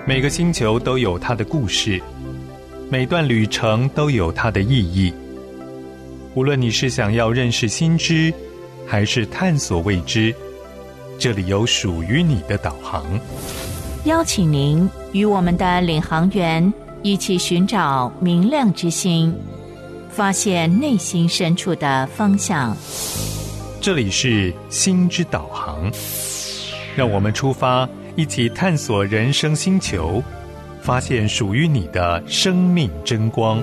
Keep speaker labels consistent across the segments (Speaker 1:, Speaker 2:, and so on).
Speaker 1: 每个星球都有它的故事，每段旅程都有它的意义。无论你是想要认识新知，还是探索未知，这里有属于你的导航。
Speaker 2: 邀请您与我们的领航员一起寻找明亮之星，发现内心深处的方向。
Speaker 1: 这里是心之导航，让我们出发，一起探索人生星球，发现属于你的生命真光。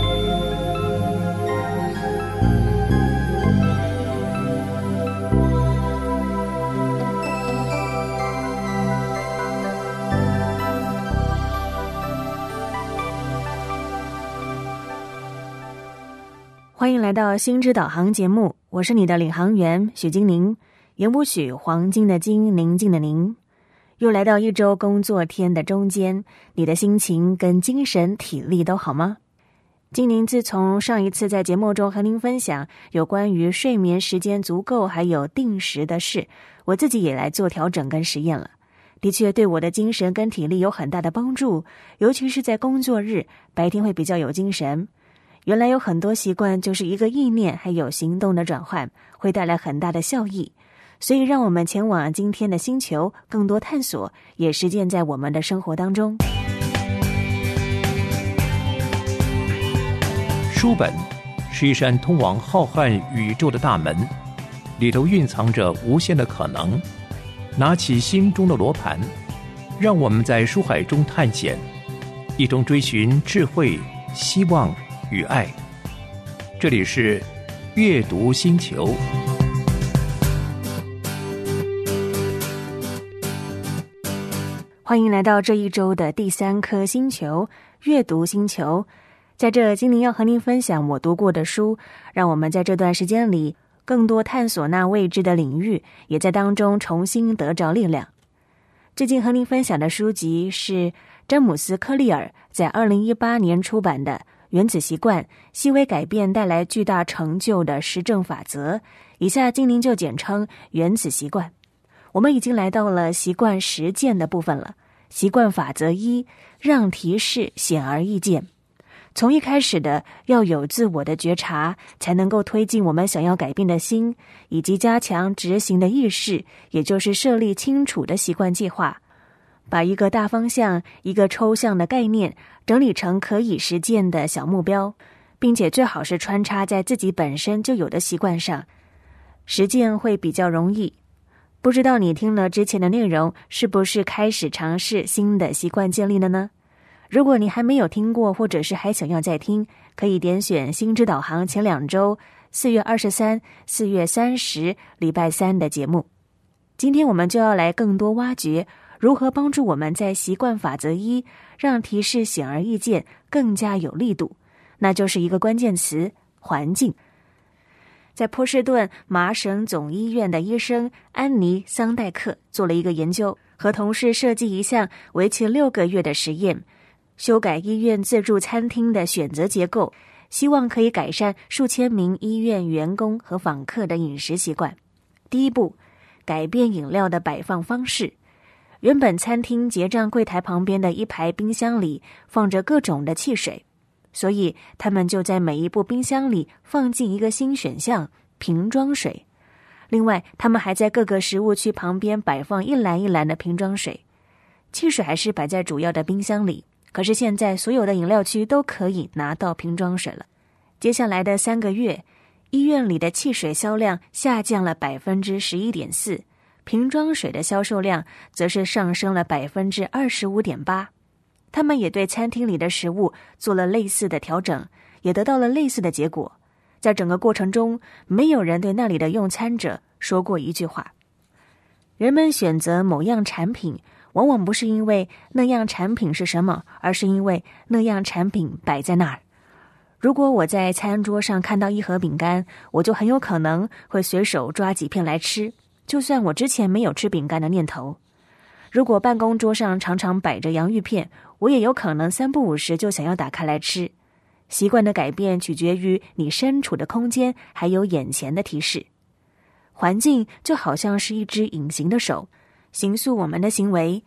Speaker 3: 欢迎来到心之导航节目，我是你的领航员许金宁，言不许黄金的金，宁静的宁。又来到一周工作天的中间，你的心情跟精神体力都好吗？金宁自从上一次在节目中和您分享有关于睡眠时间足够还有定时的事，我自己也来做调整跟实验了，的确对我的精神跟体力有很大的帮助，尤其是在工作日，白天会比较有精神。原来有很多习惯就是一个意念还有行动的转换，会带来很大的效益，所以让我们前往今天的星球，更多探索也实践在我们的生活当中。
Speaker 4: 书本是一扇通往浩瀚宇宙的大门，里头蕴藏着无限的可能。拿起心中的罗盘，让我们在书海中探险，一同追寻智慧、希望与爱。这里是阅读星球。
Speaker 3: 欢迎来到这一周的第3颗星球，阅读星球。在这，今年要和您分享我读过的书，让我们在这段时间里更多探索那未知的领域，也在当中重新得着力量。最近和您分享的书籍是詹姆斯·克利尔在2018年出版的《原子习惯：细微改变带来巨大成就的实证法则》，以下精灵就简称原子习惯。我们已经来到了习惯实践的部分了。习惯法则1，让提示显而易见。从一开始的要有自我的觉察，才能够推进我们想要改变的心，以及加强执行的意识，也就是设立清楚的习惯计划，把一个大方向、一个抽象的概念整理成可以实践的小目标，并且最好是穿插在自己本身就有的习惯上，实践会比较容易。不知道你听了之前的内容，是不是开始尝试新的习惯建立了呢？如果你还没有听过，或者是还想要再听，可以点选心之导航前2周4月23、4月30礼拜3的节目。今天我们就要来更多挖掘如何帮助我们在习惯法则1，让提示显而易见更加有力度，那就是一个关键词：环境。在波士顿麻省总医院的医生安妮·桑代克做了一个研究，和同事设计一项为期6个月的实验，修改医院自助餐厅的选择结构，希望可以改善数千名医院员工和访客的饮食习惯。第一步，改变饮料的摆放方式。原本餐厅结账柜台旁边的一排冰箱里放着各种的汽水，所以他们就在每一部冰箱里放进一个新选项：瓶装水。另外，他们还在各个食物区旁边摆放一篮一篮的瓶装水。汽水还是摆在主要的冰箱里，可是现在所有的饮料区都可以拿到瓶装水了。接下来的3个月，医院里的汽水销量下降了 11.4%， 瓶装水的销售量则是上升了 25.8%。 他们也对餐厅里的食物做了类似的调整，也得到了类似的结果。在整个过程中，没有人对那里的用餐者说过一句话。人们选择某样产品，往往不是因为那样产品是什么，而是因为那样产品摆在那儿。如果我在餐桌上看到一盒饼干，我就很有可能会随手抓几片来吃，就算我之前没有吃饼干的念头。如果办公桌上常常摆着洋芋片，我也有可能3不5时就想要打开来吃。习惯的改变取决于你身处的空间，还有眼前的提示。环境就好像是一只隐形的手，形塑我们的行为。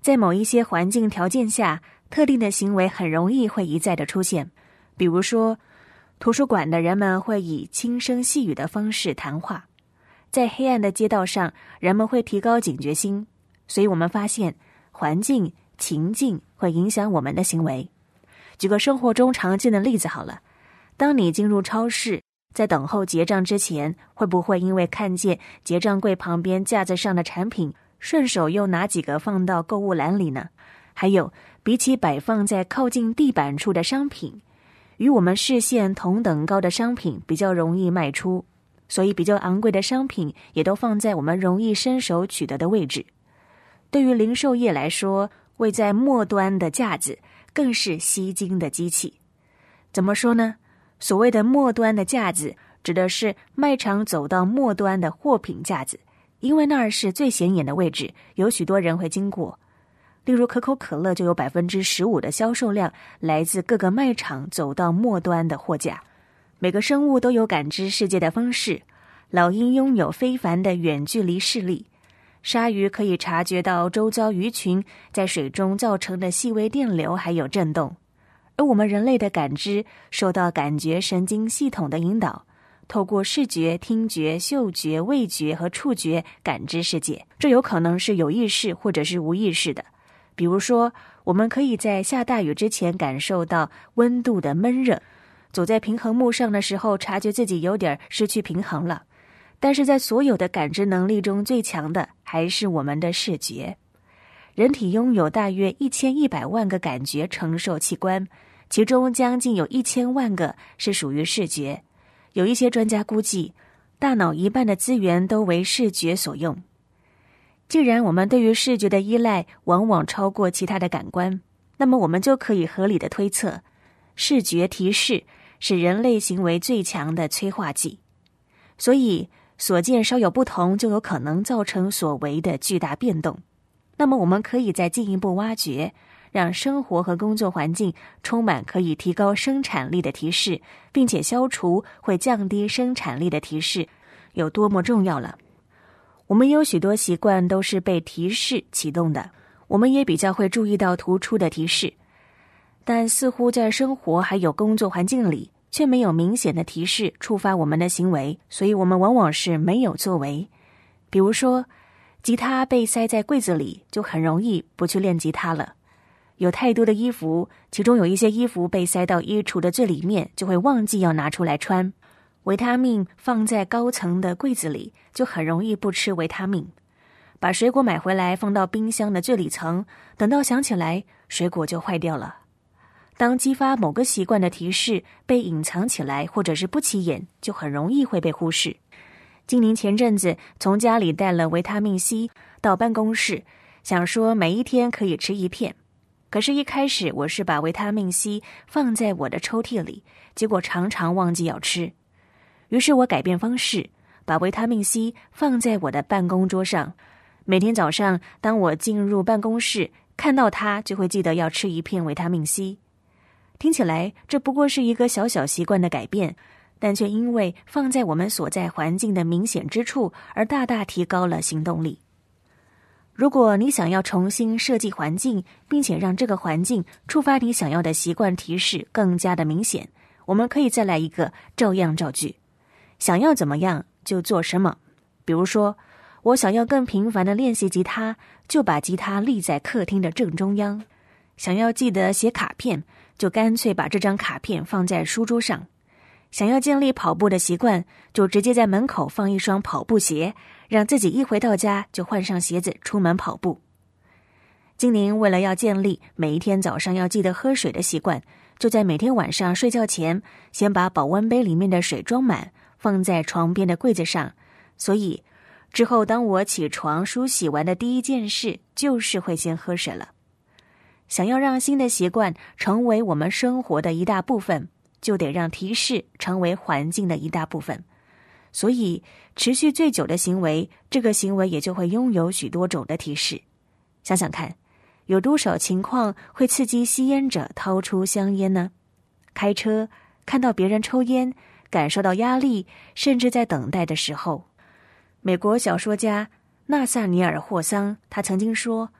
Speaker 3: 在某一些环境条件下，特定的行为很容易会一再的出现。比如说，图书馆的人们会以轻声细语的方式谈话，在黑暗的街道上，人们会提高警觉心。所以我们发现，环境、情境会影响我们的行为。举个生活中常见的例子好了，当你进入超市，在等候结账之前，会不会因为看见结账柜旁边架子上的产品，顺手又拿几个放到购物篮里呢？还有，比起摆放在靠近地板处的商品，与我们视线同等高的商品比较容易卖出，所以比较昂贵的商品也都放在我们容易伸手取得的位置。对于零售业来说，位在末端的架子更是吸金的机器。怎么说呢？所谓的末端的架子，指的是卖场走到末端的货品架子，因为那儿是最显眼的位置，有许多人会经过。例如可口可乐就有 15% 的销售量来自各个卖场走到末端的货架。每个生物都有感知世界的方式，老鹰拥有非凡的远距离视力，鲨鱼可以察觉到周遭鱼群在水中造成的细微电流还有震动。而我们人类的感知受到感觉神经系统的引导，透过视觉、听觉、嗅觉、味觉和触觉感知世界，这有可能是有意识或者是无意识的。比如说，我们可以在下大雨之前感受到温度的闷热，走在平衡木上的时候察觉自己有点失去平衡了。但是在所有的感知能力中，最强的还是我们的视觉。人体拥有大约1100万个感觉承受器官，其中将近有1000万个是属于视觉。有一些专家估计，大脑一半的资源都为视觉所用。既然我们对于视觉的依赖往往超过其他的感官，那么我们就可以合理的推测，视觉提示是人类行为最强的催化剂。所以所见稍有不同，就有可能造成所谓的巨大变动。那么我们可以再进一步挖掘，让生活和工作环境充满可以提高生产力的提示，并且消除会降低生产力的提示，有多么重要了。我们有许多习惯都是被提示启动的，我们也比较会注意到突出的提示，但似乎在生活还有工作环境里，却没有明显的提示触发我们的行为，所以我们往往是没有作为。比如说，吉他被塞在柜子里，就很容易不去练吉他了。有太多的衣服，其中有一些衣服被塞到衣橱的最里面，就会忘记要拿出来穿。维他命放在高层的柜子里，就很容易不吃维他命。把水果买回来放到冰箱的最里层，等到想起来，水果就坏掉了。当激发某个习惯的提示被隐藏起来，或者是不起眼，就很容易会被忽视。金宁前阵子从家里带了维他命 C 到办公室，想说每一天可以吃1片。可是一开始我是把维他命 C 放在我的抽屉里，结果常常忘记要吃。于是我改变方式，把维他命 C 放在我的办公桌上。每天早上当我进入办公室，看到它就会记得要吃1片维他命 C。听起来这不过是一个小小习惯的改变，但却因为放在我们所在环境的明显之处而大大提高了行动力。如果你想要重新设计环境，并且让这个环境触发你想要的习惯提示更加的明显，我们可以再来一个照样造句。想要怎么样就做什么。比如说，我想要更频繁的练习吉他，就把吉他立在客厅的正中央。想要记得写卡片，就干脆把这张卡片放在书桌上。想要建立跑步的习惯，就直接在门口放一双跑步鞋，让自己一回到家就换上鞋子出门跑步。金宁为了要建立每一天早上要记得喝水的习惯，就在每天晚上睡觉前，先把保温杯里面的水装满，放在床边的柜子上。所以之后当我起床梳洗完的第一件事，就是会先喝水了。想要让新的习惯成为我们生活的一大部分，就得让提示成为环境的一大部分。所以持续最久的行为，这个行为也就会拥有许多种的提示。想想看，有多少情况会刺激吸烟者掏出香烟呢？开车，看到别人抽烟，感受到压力，甚至在等待的时候。美国小说家纳萨尼尔·霍桑他曾经说，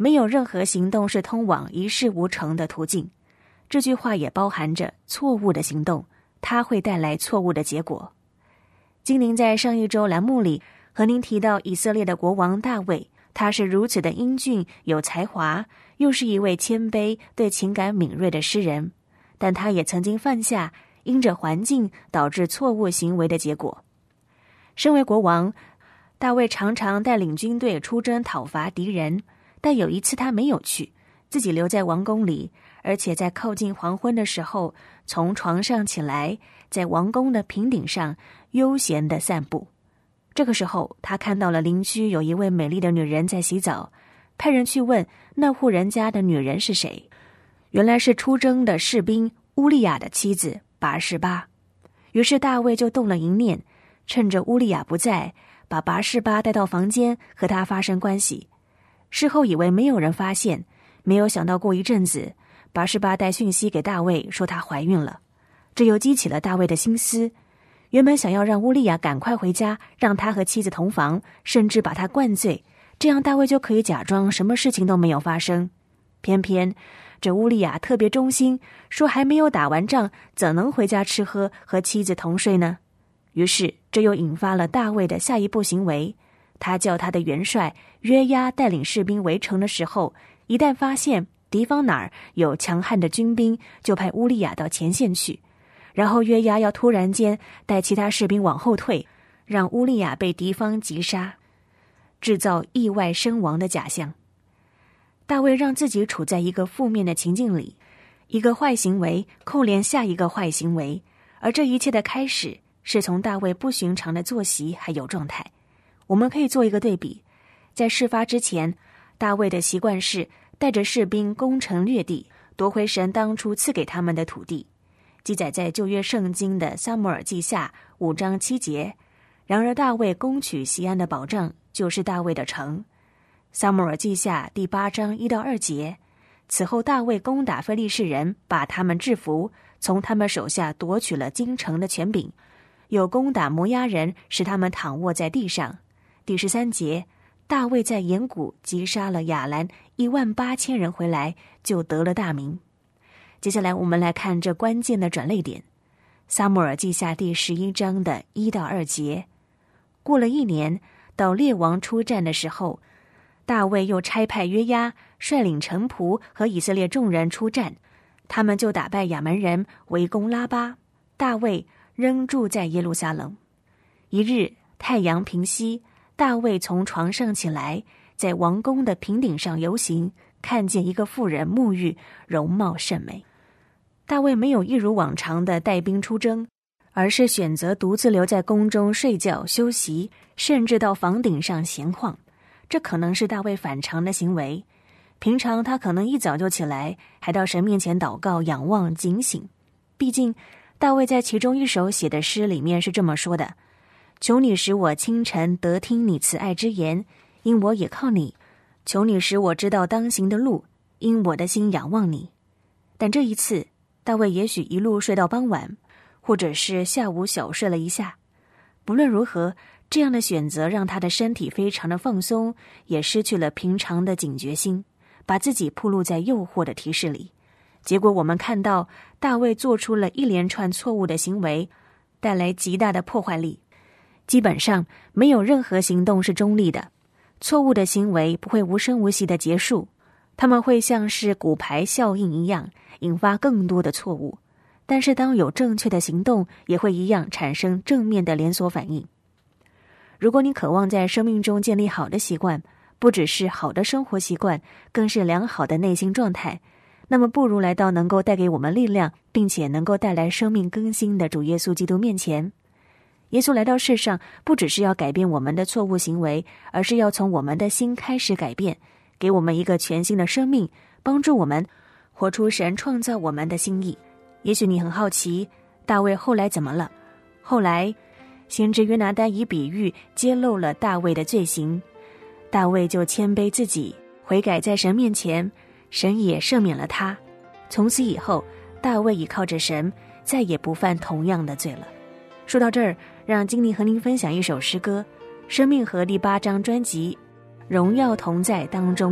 Speaker 3: 没有任何行动是通往一事无成的途径。这句话也包含着错误的行动，它会带来错误的结果。精灵在上一周栏目里和您提到以色列的国王大卫，他是如此的英俊有才华，又是一位谦卑对情感敏锐的诗人，但他也曾经犯下因着环境导致错误行为的结果。身为国王，大卫常常带领军队出征讨伐敌人，但有一次他没有去，自己留在王宫里，而且在靠近黄昏的时候从床上起来，在王宫的平顶上悠闲地散步。这个时候他看到了邻居有一位美丽的女人在洗澡，派人去问那户人家的女人是谁。原来是出征的士兵乌利亚的妻子拔示巴。于是大卫就动了淫念，趁着乌利亚不在，把拔示巴带到房间和他发生关系。事后以为没有人发现，没有想到过一阵子，拔示巴带讯息给大卫说她怀孕了。这又激起了大卫的心思，原本想要让乌利亚赶快回家，让他和妻子同房，甚至把他灌醉，这样大卫就可以假装什么事情都没有发生。偏偏这乌利亚特别忠心，说还没有打完仗，怎能回家吃喝和妻子同睡呢？于是这又引发了大卫的下一步行为。他叫他的元帅约押带领士兵围城的时候，一旦发现敌方哪儿有强悍的军兵，就派乌利亚到前线去，然后约押要突然间带其他士兵往后退，让乌利亚被敌方击杀，制造意外身亡的假象。大卫让自己处在一个负面的情境里，一个坏行为扣连下一个坏行为，而这一切的开始是从大卫不寻常的作息还有状态。我们可以做一个对比，在事发之前，大卫的习惯是带着士兵攻城略地，夺回神当初赐给他们的土地，记载在旧约圣经的撒母耳记下5章7节。然而大卫攻取锡安的保障就是大卫的城，撒母耳记下第8章1到2节。此后大卫攻打非利士人，把他们制服，从他们手下夺取了京城的权柄，又攻打摩押人，使他们躺卧在地上。第13节，大卫在岩谷击杀了亚兰18000人回来，就得了大名。接下来我们来看这关键的转捩点，撒母耳记下第11章的1到2节。过了1年，到列王出战的时候，大卫又差派约押率领臣仆和以色列众人出战，他们就打败亚门人，围攻拉巴。大卫仍住在耶路撒冷。一日太阳平西，大卫从床上起来，在王宫的平顶上游行，看见一个妇人沐浴，容貌甚美。大卫没有一如往常的带兵出征，而是选择独自留在宫中睡觉休息，甚至到房顶上闲晃。这可能是大卫反常的行为。平常他可能一早就起来，还到神面前祷告、仰望、警醒。毕竟大卫在其中一首写的诗里面是这么说的：求你使我清晨得听你慈爱之言，因我也靠你；求你使我知道当行的路，因我的心仰望你。但这一次大卫也许一路睡到傍晚，或者是下午小睡了一下。不论如何，这样的选择让他的身体非常的放松，也失去了平常的警觉心，把自己暴露在诱惑的提示里。结果我们看到大卫做出了一连串错误的行为，带来极大的破坏力。基本上没有任何行动是中立的，错误的行为不会无声无息的结束，他们会像是骨牌效应一样引发更多的错误。但是当有正确的行动，也会一样产生正面的连锁反应。如果你渴望在生命中建立好的习惯，不只是好的生活习惯，更是良好的内心状态，那么不如来到能够带给我们力量，并且能够带来生命更新的主耶稣基督面前。耶稣来到世上，不只是要改变我们的错误行为，而是要从我们的心开始改变，给我们一个全新的生命，帮助我们活出神创造我们的心意。也许你很好奇，大卫后来怎么了？后来先知约拿单以比喻揭露了大卫的罪行，大卫就谦卑自己，悔改在神面前，神也赦免了他。从此以后，大卫倚靠着神，再也不犯同样的罪了。说到这儿，让金妮和您分享一首诗歌，生命河第8章专辑《荣耀同在》当中的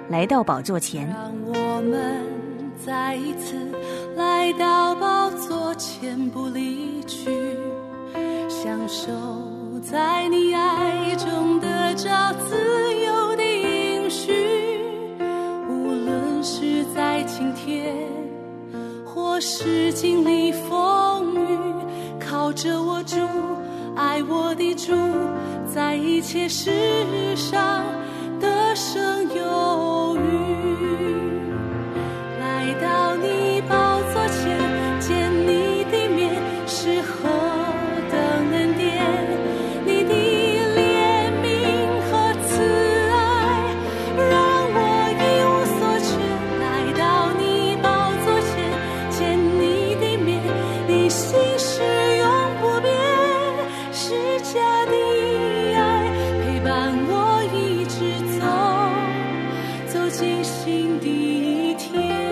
Speaker 3: 来到宝座前。
Speaker 5: 让我们再一次来到宝座前，不离去，享受在你爱中得着自由的应许。无论是在今天或是经历风雨，靠着我主，爱我的主，在一切事上得胜有余。来到你宝座前，见你的面是何等恩典，你的怜悯和慈爱让我一无所缺。来到你宝座前，见你的面，你心是永不变，是家的爱陪伴我一直走进新的一天。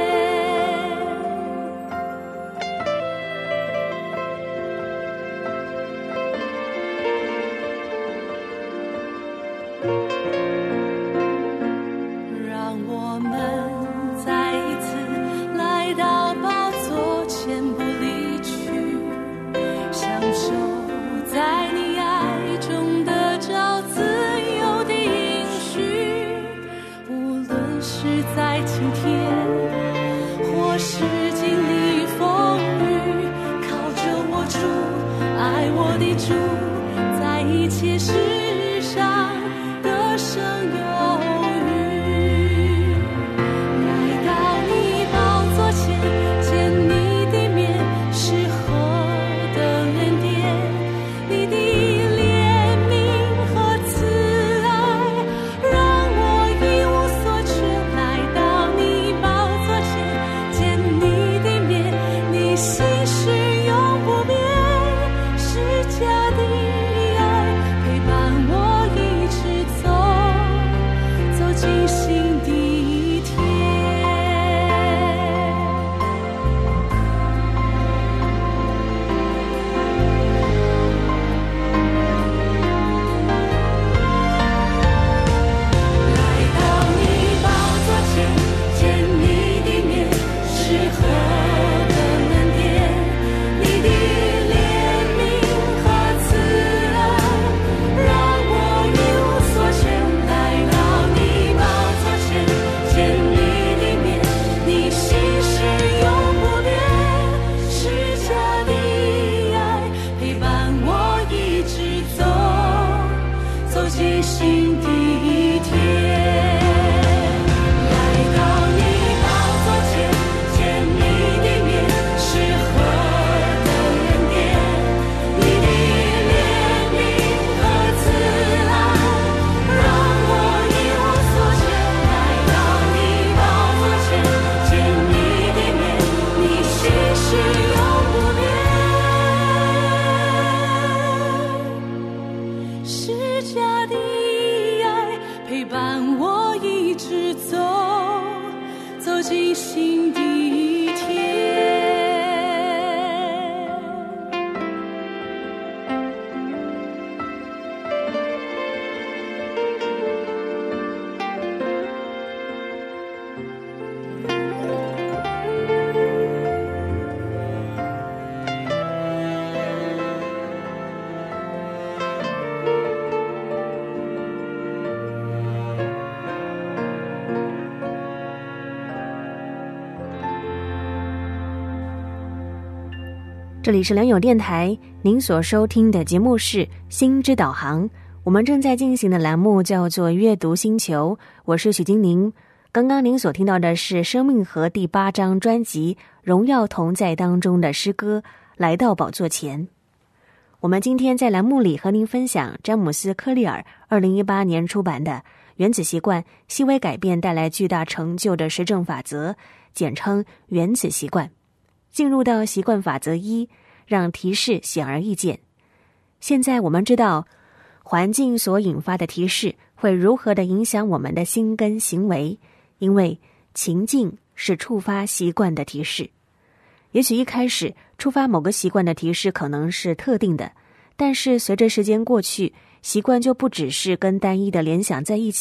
Speaker 5: 让我们再一次来到宝座前，不离去，享受在你爱中得着自由的应许。无论是在今天或是经历风雨，靠着我主，爱我的主，在一切事上得胜有余。来到你宝座前，见你的面是何等恩典，你的怜悯和慈爱让我一无所缺。来到你宝座前，见你的面，你心是永不变，是家的爱陪伴我一直走进新的一天。来到你宝座前，见你的面是何等恩典，你的怜悯和慈爱让我一无所缺。来到你宝座前，见你的面，你心是永不变，是家的爱陪伴我一直走进新的一天。来到你宝座前，见你的面是何等恩典，你的怜悯和慈爱让我一无所缺。来到你宝座前，见你的面，你心是永不变，是家的爱陪伴我一直走进新的一天。
Speaker 3: 这里是良友电台，您所收听的节目是心之导航。我们正在进行的栏目叫做阅读星球，我是许金宁。刚刚您所听到的是生命河第8章专辑荣耀同在当中的诗歌来到宝座前。我们今天在栏目里和您分享詹姆斯·科利尔2018年出版的《原子习惯：细微改变带来巨大成就的实证法则》，简称原子习惯。进入到习惯法则1，让提示显而易见。现在我们知道环境所引发的提示会如何的影响我们的心跟行为，因为情境是触发习惯的提示。也许一开始触发某个习惯的提示可能是特定的，但是随着时间过去，习惯就不只是跟单一的联想在一起，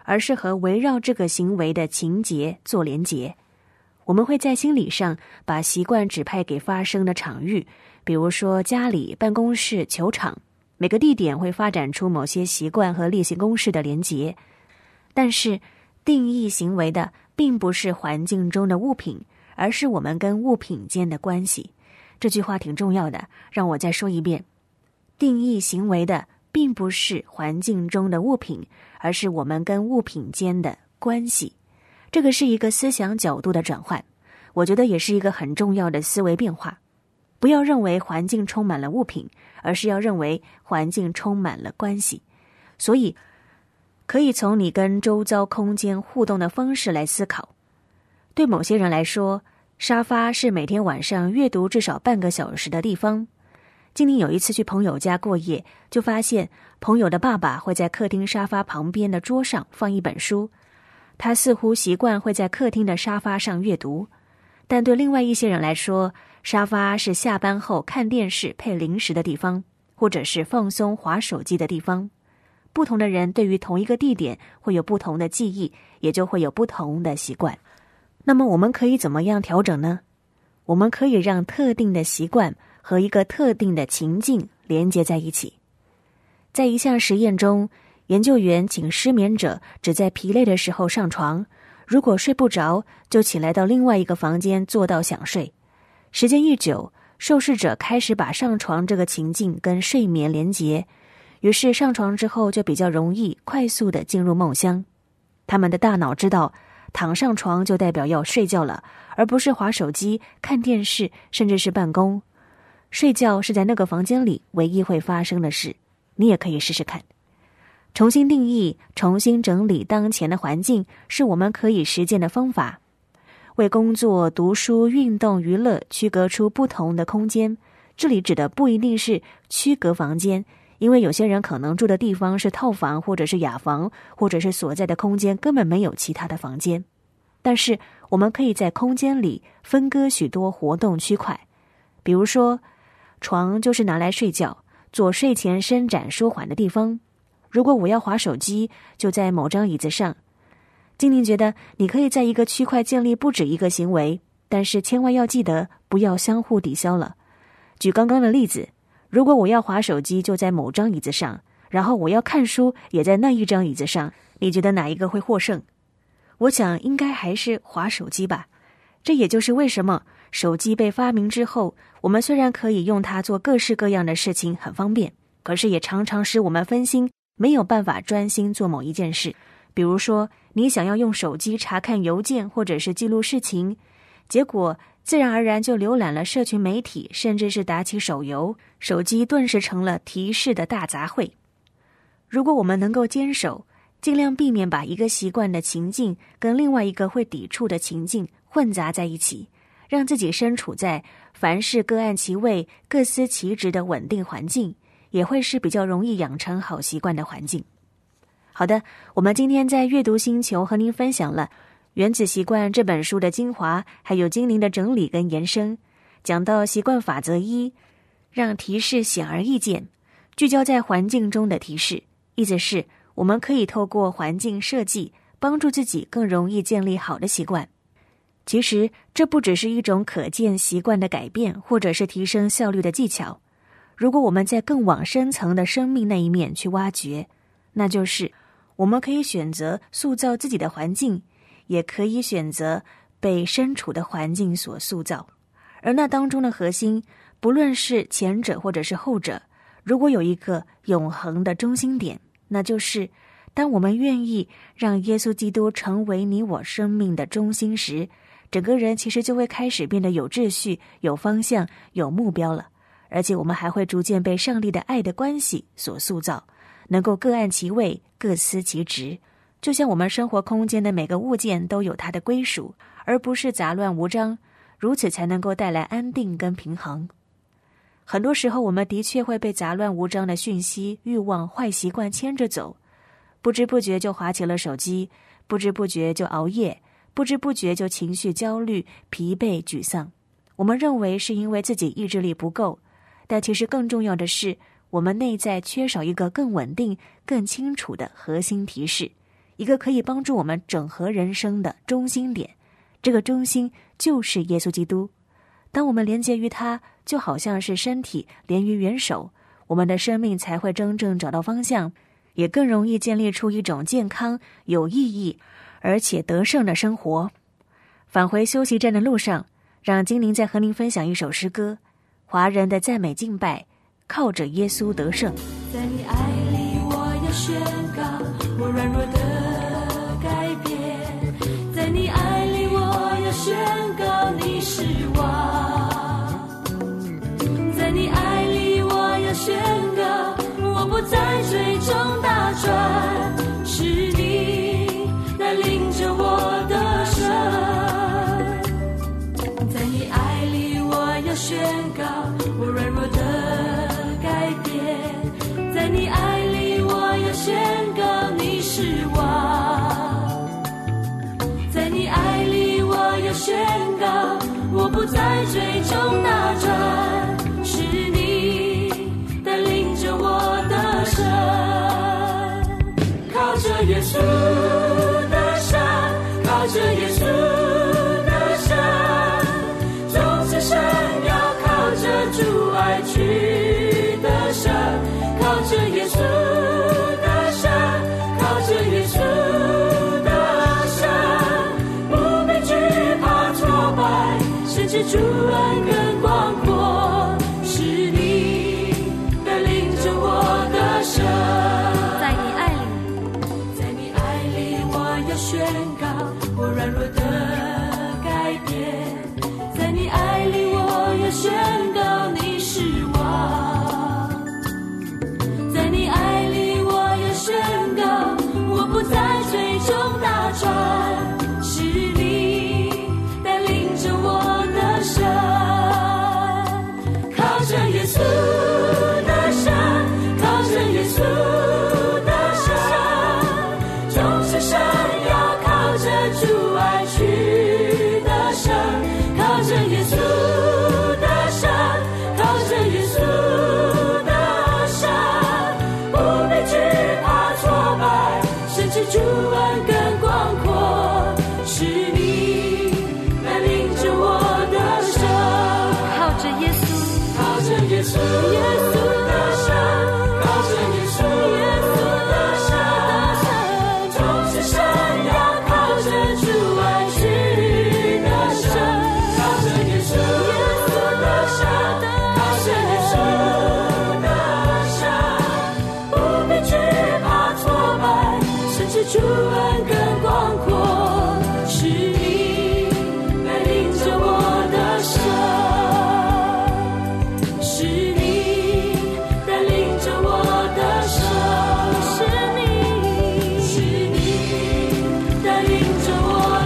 Speaker 3: 而是和围绕这个行为的情节做连结。我们会在心理上把习惯指派给发生的场域，比如说家里、办公室、球场，每个地点会发展出某些习惯和例行公事的连结。但是定义行为的并不是环境中的物品，而是我们跟物品间的关系。这句话挺重要的，让我再说一遍。定义行为的并不是环境中的物品，而是我们跟物品间的关系。这个是一个思想角度的转换，我觉得也是一个很重要的思维变化。不要认为环境充满了物品，而是要认为环境充满了关系。所以可以从你跟周遭空间互动的方式来思考。对某些人来说，沙发是每天晚上阅读至少半个小时的地方。今年有一次去朋友家过夜，就发现朋友的爸爸会在客厅沙发旁边的桌上放一本书，他似乎习惯会在客厅的沙发上阅读。但对另外一些人来说，沙发是下班后看电视配零食的地方，或者是放松滑手机的地方。不同的人对于同一个地点会有不同的记忆，也就会有不同的习惯。那么我们可以怎么样调整呢？我们可以让特定的习惯和一个特定的情境连接在一起。在一项实验中，研究员请失眠者只在疲累的时候上床，如果睡不着，就起来到另外一个房间坐到想睡。时间一久，受试者开始把上床这个情境跟睡眠连结，于是上床之后就比较容易快速地进入梦乡。他们的大脑知道，躺上床就代表要睡觉了，而不是滑手机、看电视，甚至是办公。睡觉是在那个房间里唯一会发生的事，你也可以试试看。重新定义、重新整理当前的环境，是我们可以实践的方法。为工作、读书、运动、娱乐区隔出不同的空间，这里指的不一定是区隔房间，因为有些人可能住的地方是套房或者是雅房，或者是所在的空间根本没有其他的房间。但是我们可以在空间里分割许多活动区块，比如说床就是拿来睡觉、做睡前伸展舒缓的地方。如果我要滑手机，就在某张椅子上。精灵觉得你可以在一个区块建立不止一个行为，但是千万要记得不要相互抵消了。举刚刚的例子，如果我要滑手机就在某张椅子上，然后我要看书也在那一张椅子上，你觉得哪一个会获胜？我想应该还是滑手机吧。这也就是为什么手机被发明之后，我们虽然可以用它做各式各样的事情，很方便，可是也常常使我们分心，没有办法专心做某一件事。比如说你想要用手机查看邮件或者是记录事情，结果自然而然就浏览了社群媒体，甚至是打起手游，手机顿时成了提示的大杂烩。如果我们能够坚守，尽量避免把一个习惯的情境跟另外一个会抵触的情境混杂在一起，让自己身处在凡事各按其位、各司其职的稳定环境，也会是比较容易养成好习惯的环境。好的，我们今天在阅读星球和您分享了《原子习惯》这本书的精华，还有精灵的整理跟延伸。讲到习惯法则1，让提示显而易见，聚焦在环境中的提示，意思是我们可以透过环境设计，帮助自己更容易建立好的习惯。其实这不只是一种可见习惯的改变，或者是提升效率的技巧。如果我们在更往深层的生命那一面去挖掘，那就是我们可以选择塑造自己的环境，也可以选择被身处的环境所塑造。而那当中的核心，不论是前者或者是后者，如果有一个永恒的中心点，那就是当我们愿意让耶稣基督成为你我生命的中心时，整个人其实就会开始变得有秩序、有方向、有目标了。而且我们还会逐渐被上帝的爱的关系所塑造，能够各按其位、各司其职。就像我们生活空间的每个物件都有它的归属，而不是杂乱无章，如此才能够带来安定跟平衡。很多时候我们的确会被杂乱无章的讯息、欲望、坏习惯牵着走，不知不觉就滑起了手机，不知不觉就熬夜，不知不觉就情绪焦虑、疲惫、沮丧。我们认为是因为自己意志力不够，但其实更重要的是，我们内在缺少一个更稳定、更清楚的核心提示， 一个可以帮助我们整合人生的中心点，这个中心就是耶稣基督。当我们连接于他，就好像是身体连于元首，我们的生命才会真正找到方向，也更容易建立出一种健康、有意义而且得胜的生活。返回休息站的路上，让精灵再和您分享一首诗歌，华人的赞美敬拜，靠着耶稣得胜。
Speaker 5: 在你爱里我要宣告我软弱的改变，在你爱里我要宣告你是王，在你爱里我要宣告我不再追踪大船，是你带领着我的生，在你爱里我要宣告我软弱的改变，在你爱里我要宣告你是王，在你爱里我要宣告我不再追踪大船，是你带领着我的生，靠着耶稣的生，靠着耶稣的生，众生生要靠着主爱去的生，靠着耶稣的生，靠着耶稣的生，不被惧怕挫败，甚至主恩更广阔，是你带领着我的生，在你爱里，在你爱里我要宣告我软弱的改变，在你爱里我要宣告你是王，在你爱里我要宣告我不再追踪大船，是你带领着我的生，靠着耶稣的生，靠着耶稣的生，众生生要靠着主爱去的生，靠着耶稣的生，靠着耶稣的生，不被惧怕挫败，甚至主恩更广阔，是你带领着我的生，靠着耶稣，靠着耶稣，耶稣的生，靠着耶稣，耶稣的生，众生生要靠着主爱去的生，靠着耶稣，耶稣的生，靠着耶稣的生，不被惧怕挫败，甚至主恩更广阔，是你带领着我的生，是你带领着我的生，是你带领着我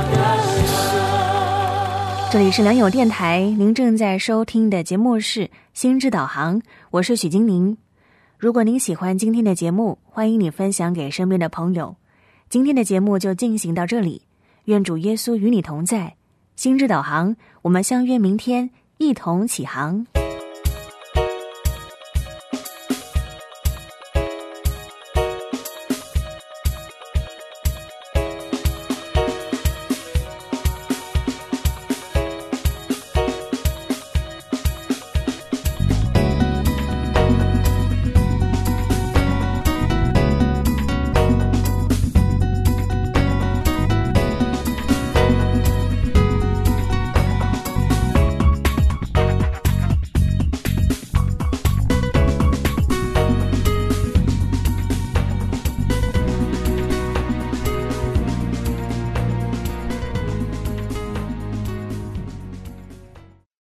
Speaker 5: 的生。
Speaker 3: 这里是良友电台，您正在收听的节目是心之导航，我是许金玲。如果您喜欢今天的节目，欢迎你分享给身边的朋友。今天的节目就进行到这里，愿主耶稣与你同在。心之导航，我们相约明天，一同起航。